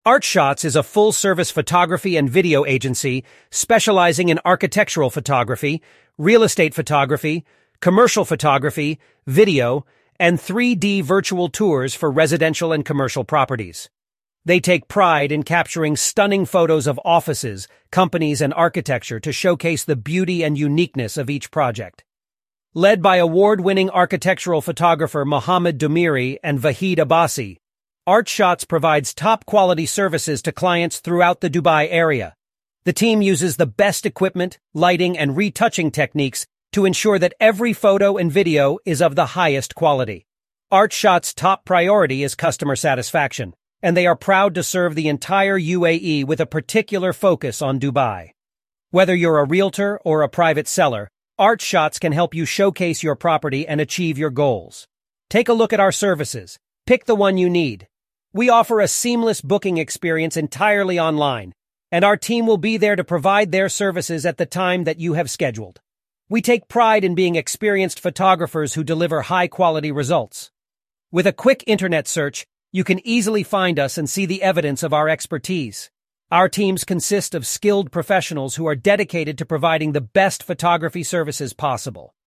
ArtShots is a full-service photography and video agency specializing in architectural photography, real estate photography, commercial photography, video, and 3D virtual tours for residential and commercial properties. They take pride in capturing stunning photos of offices, companies, and architecture to showcase the beauty and uniqueness of each project. Led by award-winning architectural photographer Mohammed Dumiri and Vahid Abbasi, ArtShots provides top-quality services to clients throughout the Dubai area. The team uses the best equipment, lighting, and retouching techniques to ensure that every photo and video is of the highest quality. ArtShots' top priority is customer satisfaction, and they are proud to serve the entire UAE with a particular focus on Dubai. Whether you're a realtor or a private seller, ArtShots can help you showcase your property and achieve your goals. Take a look at our services. Pick the one you need. We offer a seamless booking experience entirely online, and our team will be there to provide their services at the time that you have scheduled. We take pride in being experienced photographers who deliver high-quality results. With a quick internet search, you can easily find us and see the evidence of our expertise. Our teams consist of skilled professionals who are dedicated to providing the best photography services possible.